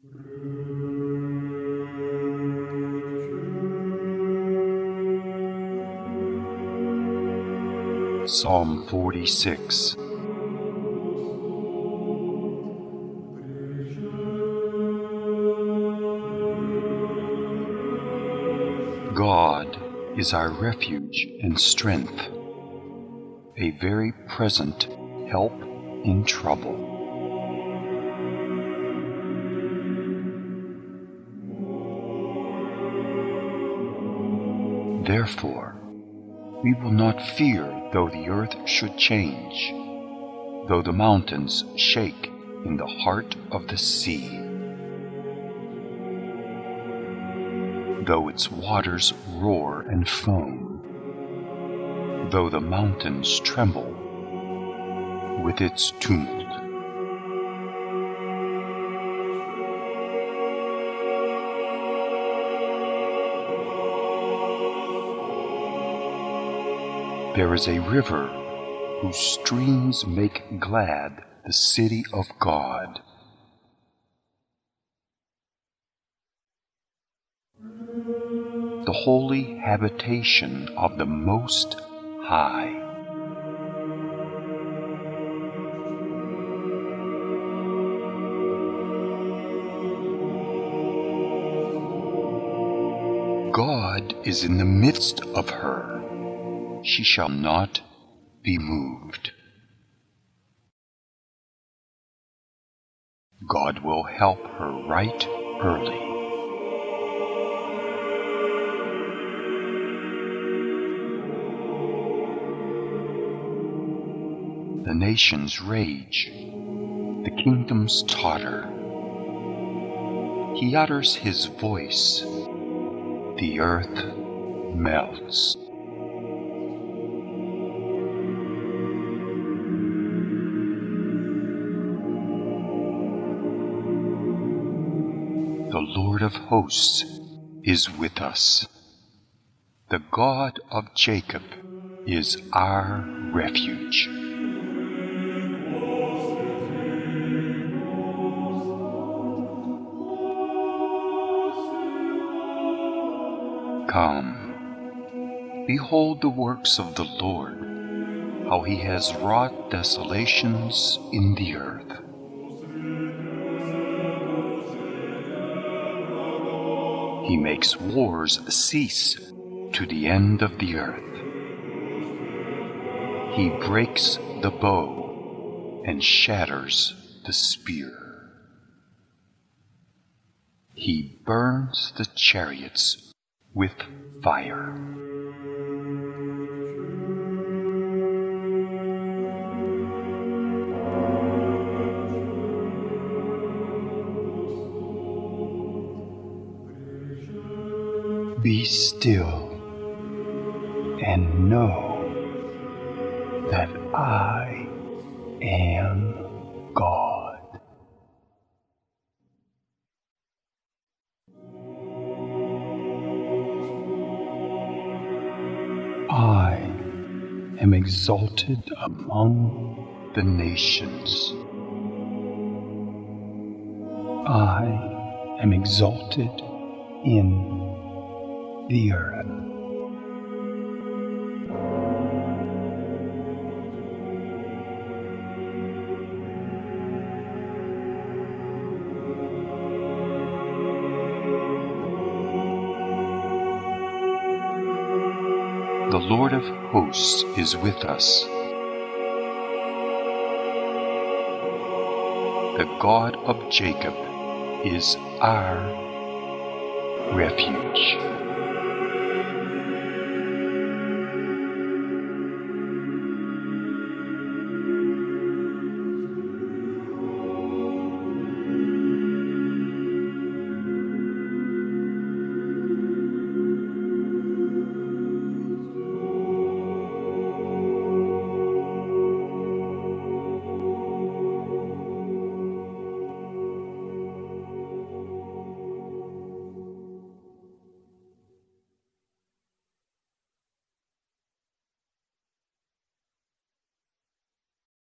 Psalm 46. God is our refuge and strength, a very present help in trouble. Therefore, we will not fear though the earth should change, though the mountains shake in the heart of the sea, though its waters roar and foam, though the mountains tremble with its tumult. There is a river whose streams make glad the city of God. The holy habitation of the Most High. God is in the midst of her. She shall not be moved. God will help her right early. The nations rage, the kingdoms totter. He utters his voice, the earth melts. The Lord of hosts is with us. The God of Jacob is our refuge. Come, behold the works of the Lord, how he has wrought desolations in the earth. He makes wars cease to the end of the earth. He breaks the bow and shatters the spear. He burns the chariots with fire. Be still and know that I am God. I am exalted among the nations. I am exalted in the earth. The Lord of hosts is with us. The God of Jacob is our refuge.